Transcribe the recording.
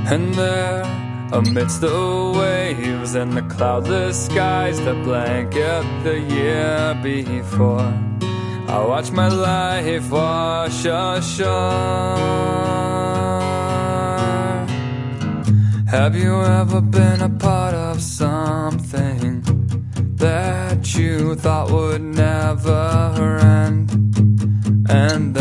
And there, amidst the waves and the cloudless skies that blanket the year before, I watch my life wash ashore. Have you ever been a part of something that you thought would never end? And